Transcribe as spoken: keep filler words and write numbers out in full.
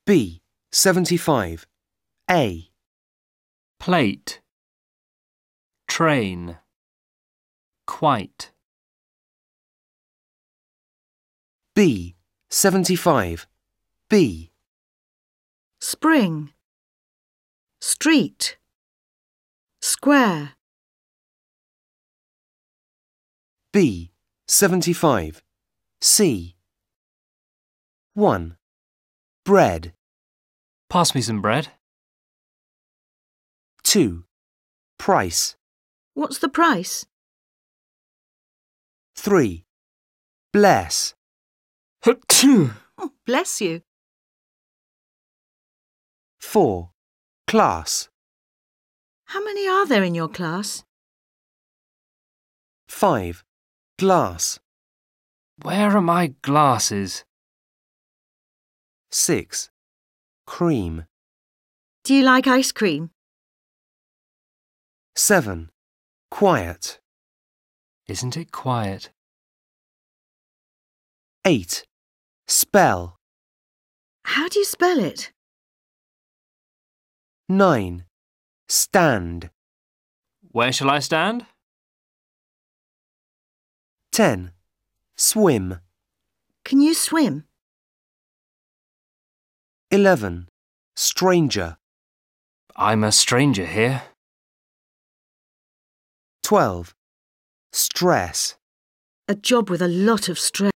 B. seventy-five. A. Plate. Train. Quite. B. seventy-five. B. Spring. Street. Square. B. seventy-five. C. one. Bread. Pass me some bread. two. Price. What's the price? three. Bless. Oh, bless you. four. Class. How many are there in your class? five. Glass. Where are my glasses? six. Cream. Do you like ice cream? seven. Quiet. Isn't it quiet? eight. Spell. How do you spell it? nine. Stand. Where shall I stand? ten. Swim. Can you swim? eleven. Stranger. I'm a stranger here. twelve. Stress. A job with a lot of stress.